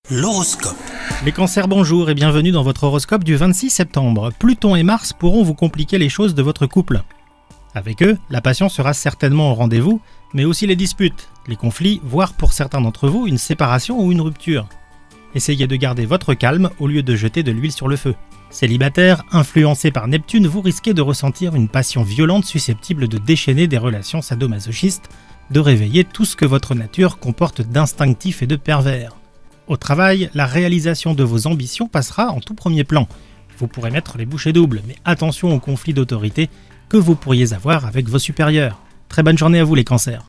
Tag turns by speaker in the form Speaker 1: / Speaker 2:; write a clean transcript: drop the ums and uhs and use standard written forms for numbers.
Speaker 1: L'horoscope.
Speaker 2: Les cancers, bonjour et bienvenue dans votre horoscope du 26 septembre. Pluton et Mars pourront vous compliquer les choses de votre couple. Avec eux, la passion sera certainement au rendez-vous, mais aussi les disputes, les conflits, voire pour certains d'entre vous, une séparation ou une rupture. Essayez de garder votre calme au lieu de jeter de l'huile sur le feu. Célibataire, influencé par Neptune, vous risquez de ressentir une passion violente susceptible de déchaîner des relations sadomasochistes, de réveiller tout ce que votre nature comporte d'instinctif et de pervers. Au travail, la réalisation de vos ambitions passera en tout premier plan. Vous pourrez mettre les bouchées doubles, mais attention aux conflits d'autorité que vous pourriez avoir avec vos supérieurs. Très bonne journée à vous les cancers.